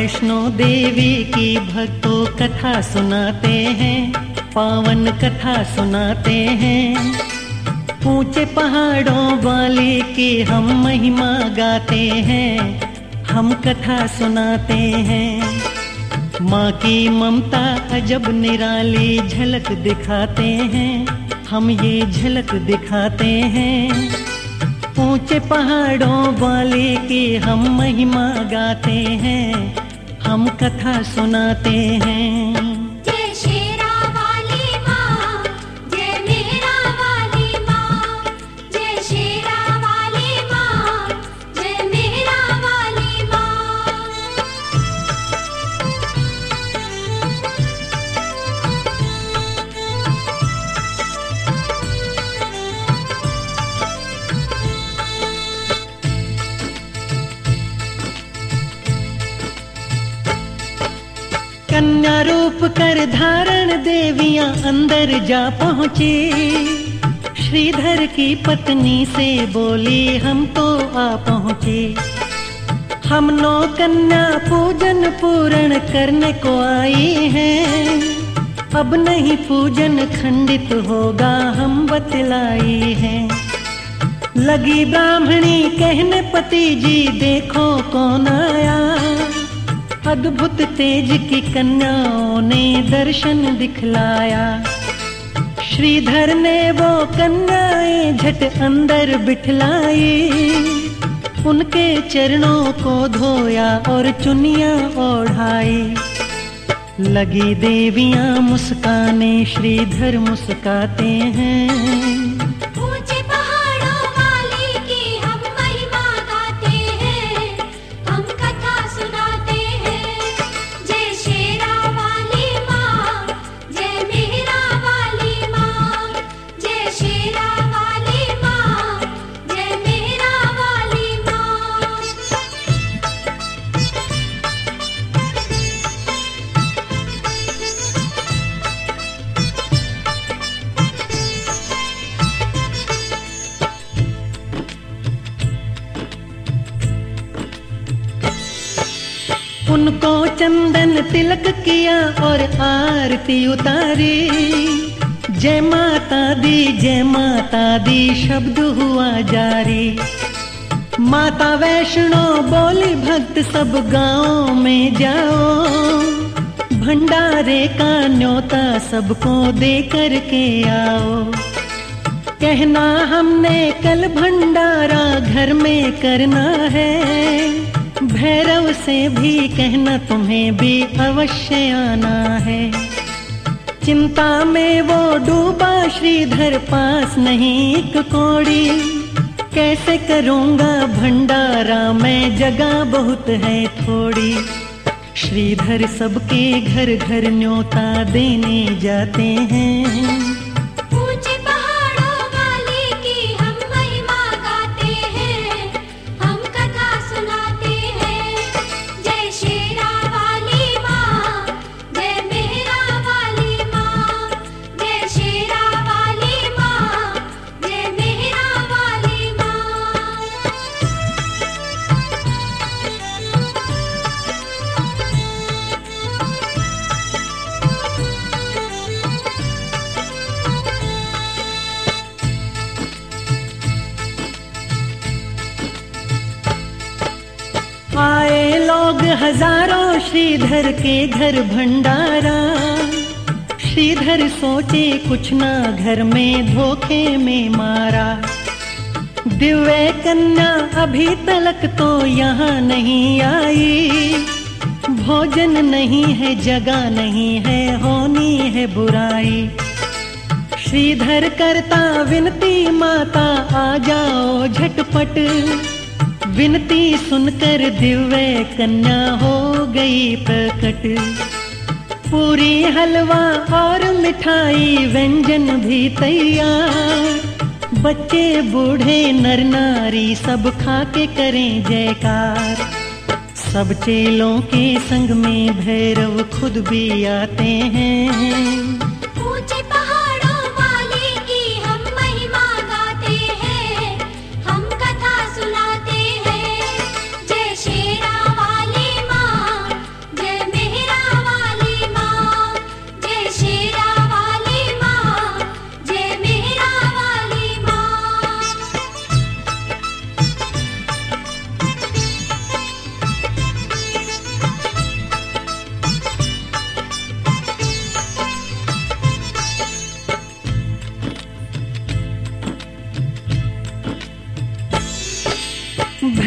वैष्णो देवी की भक्तों कथा सुनाते हैं, पावन कथा सुनाते हैं। ऊंचे पहाड़ों वाले की हम महिमा गाते हैं, हम कथा सुनाते हैं। माँ की ममता अजब निराली झलक दिखाते हैं, हम ये झलक दिखाते हैं। ऊंचे पहाड़ों वाले की हम महिमा गाते हैं, हम कथा सुनाते हैं। जय शेरा वाली माँ, जय मेरा वाली माँ, जय शेरा वाली माँ, जय मेरा वाली माँ। कन्या रूप कर धारण देवियां अंदर जा पहुँची। श्रीधर की पत्नी से बोली हम तो आ पहुँचे। हम नौ कन्या पूजन पूर्ण करने को आई हैं, अब नहीं पूजन खंडित होगा हम बतलाई हैं। लगी ब्राह्मणी कहने पति जी देखो कौन आया। अद्भुत तेज की कन्याओं ने दर्शन दिखलाया। श्रीधर ने वो कन्याएं झट अंदर बिठलाई। उनके चरणों को धोया और चुनिया ओढ़ाई। लगी देवियां मुस्काने, श्रीधर मुस्काते हैं। ऊंचे पहाड़ों वाली की हम महिमा गाते हैं, हम कथा सुनाते हैं। जय शेरा वाली माँ, जय मेरा वाली माँ, जय शेरा वाली माँ, जय मेरा वाली माँ। उनको चंदन तिलक किया और आरती उतारी। जय माता दी शब्द हुआ जारी। माता वैष्णो बोली भक्त सब गाँव में जाओ। भंडारे का न्योता सबको दे कर के आओ। कहना हमने कल भंडारा घर में करना है। भैरव से भी कहना तुम्हें भी अवश्य आना है। चिंता में वो डूबा श्रीधर पास नहीं एक कौड़ी। कैसे करूँगा भंडारा मैं जगह बहुत है थोड़ी। श्रीधर सबके घर घर न्योता देने जाते हैं। ऊंचे पहाड़ों वाली की हम महिमा गाते हैं, हम कथा सुनाते हैं। जय शेरा वाली माँ, जय मेरा वाली माँ, जय शेरा वाली माँ, जय मेरा वाली माँ। आए लोग हजारों श्रीधर के घर भंडारा। श्रीधर सोचे कुछ ना घर में धोखे में मारा। दिव्य कन्या अभी तलक तो यहाँ नहीं आई। भोजन नहीं है जगह नहीं है होनी है बुराई। श्रीधर करता विनती माता आ जाओ झटपट। विनती सुनकर दिव्य कन्या हो गई प्रकट। पूरी हलवा और मिठाई व्यंजन भी तैयार। बच्चे बूढ़े नर नारी सब खा के करें जयकार। सब चेलों के संग में भैरव खुद भी आते हैं। ऊंचे पहाड़ों वाली की हम महिमा गाते हैं, हम कथा सुनाते हैं। जय शेरा वाली माँ,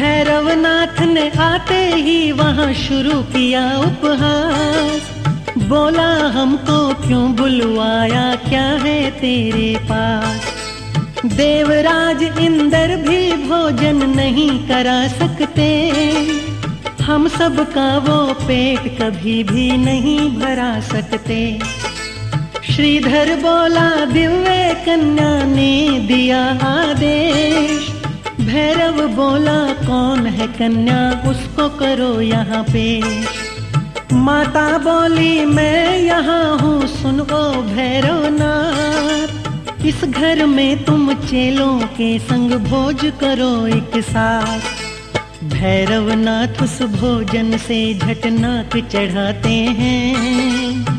भैरवनाथ ने आते ही वहां शुरू किया उपहास, बोला हमको क्यों बुलवाया, क्या है तेरे पास। देवराज इंद्र भी भोजन नहीं करा सकते, हम सब का वो पेट कभी भी नहीं भरा सकते। श्रीधर बोला दिव्य कन्या ने दिया आदेश, भैरव बोला कौन है कन्या, उसको करो यहाँ पेश। माता बोली मैं यहाँ हूँ, सुनो भैरवनाथ, इस घर में तुम चेलों के संग भोज करो एक साथ। भैरवनाथ उस भोजन से झट नाक चढ़ाते हैं,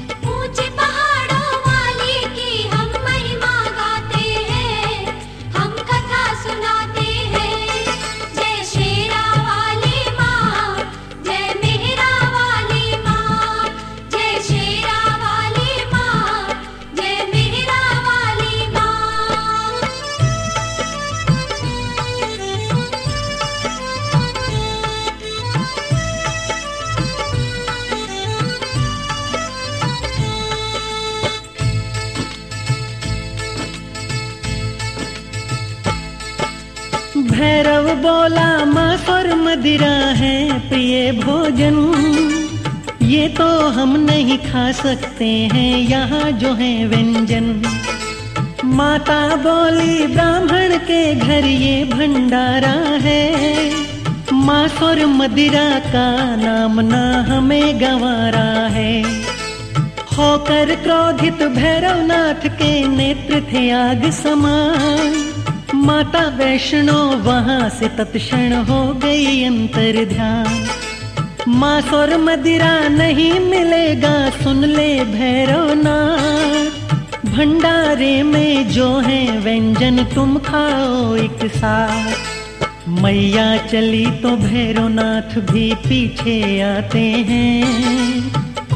भैरव बोला मांस और मदिरा है प्रिय भोजन, ये तो हम नहीं खा सकते हैं यहाँ जो है व्यंजन। माता बोली ब्राह्मण के घर ये भंडारा है, मांस और मदिरा का नाम ना हमें गंवारा है। होकर क्रोधित भैरवनाथ के नेत्र थे आग समान, माता वैष्णो वहां से तत्क्षण हो गई अंतर ध्यान। मांस और मदिरा नहीं मिलेगा सुन ले भैरवनाथ, भंडारे में जो है व्यंजन तुम खाओ एक साथ। मैया चली तो भैरवनाथ भी पीछे आते हैं,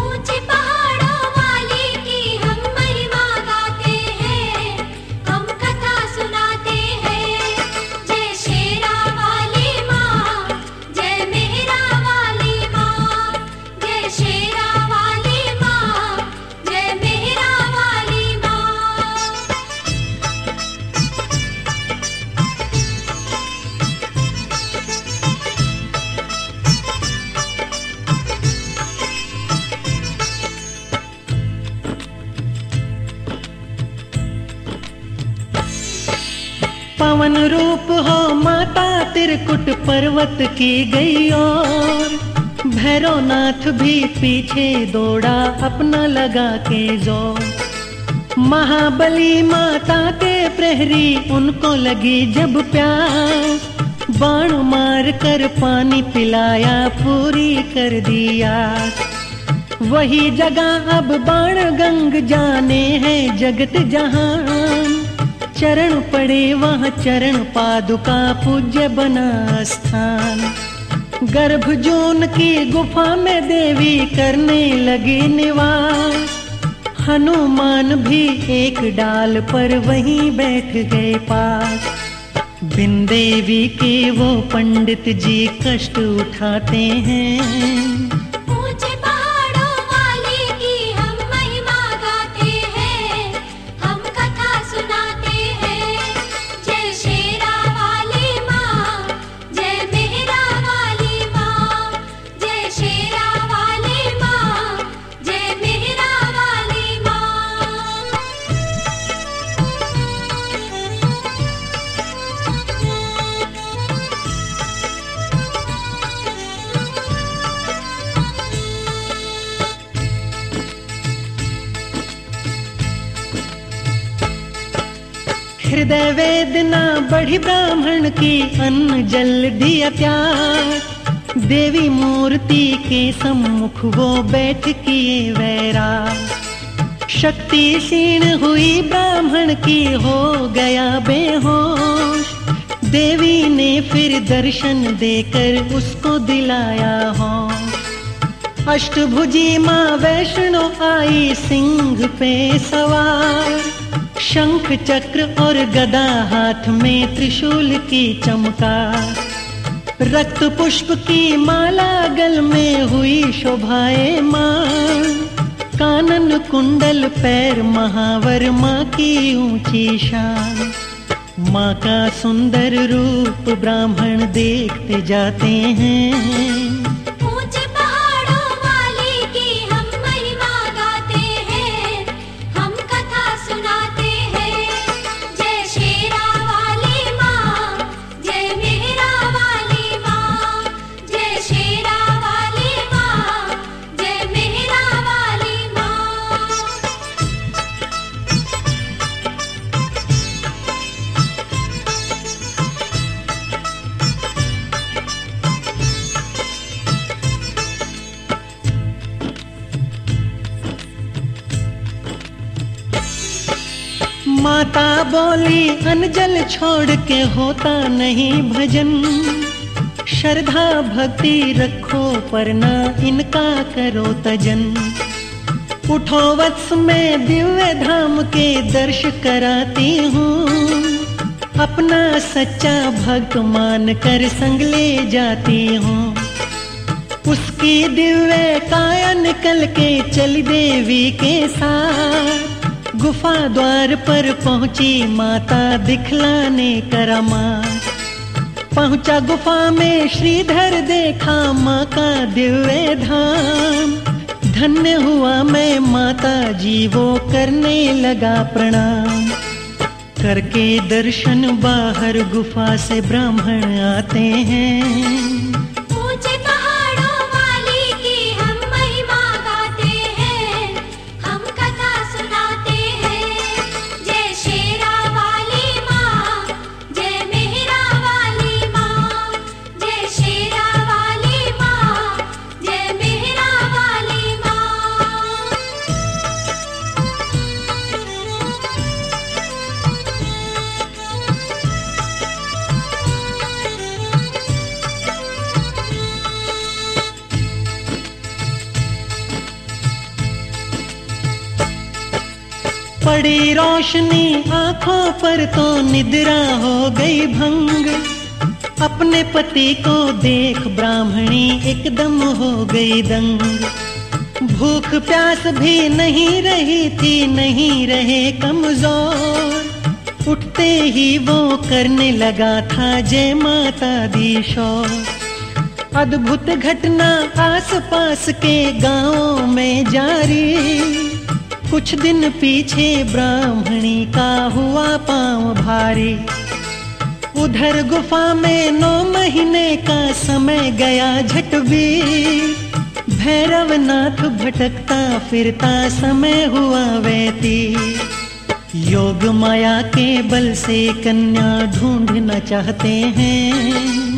पवन रूप हो माता त्रिकुट पर्वत की गई और भैरवनाथ भी पीछे दौड़ा अपना लगा के जोर। महाबली माता के प्रहरी उनको लगी जब प्यास, बाण मार कर पानी पिलाया पूरी कर दिया। वही जगह अब बाण गंग जाने हैं जगत जहान, चरण पड़े वहाँ चरण पादुका पूज्य बना स्थान। गर्भजून की गुफा में देवी करने लगी निवास, हनुमान भी एक डाल पर वहीं बैठ गए पास। बिन देवी के वो पंडित जी कष्ट उठाते हैं, हृदय वेदना बढ़ी ब्राह्मण की अन्न जल दिया त्याग। देवी मूर्ति के सम्मुख वो बैठ किए वैराग। शक्ति क्षीण हुई ब्राह्मण की हो गया बेहोश, देवी ने फिर दर्शन देकर उसको दिलाया होश। अष्टभुजी माँ वैष्णो आई सिंह पे सवार, शंख चक्र और गदा हाथ में त्रिशूल की चमकार। रक्त पुष्प की माला गल में हुई शोभाए मां, कानन कुंडल पैर महावर माँ की ऊंची शान। माँ का सुंदर रूप ब्राह्मण देखते जाते हैं, ऊंचे पहाड़ों वाली की हम महिमा गाते हैं, हम कथा सुनाते हैं। जय शेरा वाली माँ, जय मेहरा वाली माँ, जय शेरा वाली माँ, जय मेहरा वाली माँ। माता बोली अनजल छोड़ के होता नहीं भजन, श्रद्धा भक्ति रखो पर ना इनका करो तजन। उठो वत्स में दिव्य धाम के दर्श कराती हूँ, अपना सच्चा भक्त मान कर संग ले जाती हूँ। उसकी दिव्य काया निकल के चली देवी के साथ, गुफा द्वार पर पहुंची माता दिखलाने करामात। पहुंचा गुफा में श्रीधर देखा माँ का दिव्य धाम, धन्य हुआ मैं माता जी वो करने लगा प्रणाम। करके दर्शन बाहर गुफा से ब्राह्मण आते हैं, ऊंचे पहाड़ों वाली की हम महिमा गाते हैं, हम कथा सुनाते हैं। जय शेरा वाली माँ, जय मेहरा वाली माँ, जय शेरा वाली माँ, जय मेहरा वाली माँ। पड़ी रोशनी आंखों पर तो निद्रा हो गई भंग, अपने पति को देख ब्राह्मणी एकदम हो गई दंग। भूख प्यास भी नहीं रही थी, नहीं रहे कमजोर, उठते ही वो करने लगा था जय माता दी शोर। अद्भुत घटना आस पास के गांवों में जारी, कुछ दिन पीछे ब्राह्मणी का हुआ पांव भारी। उधर गुफा में 9 महीने का समय गया झटबीर, भैरवनाथ भटकता फिरता समय हुआ व्यतीत। योग माया के बल से कन्या ढूंढना चाहते हैं,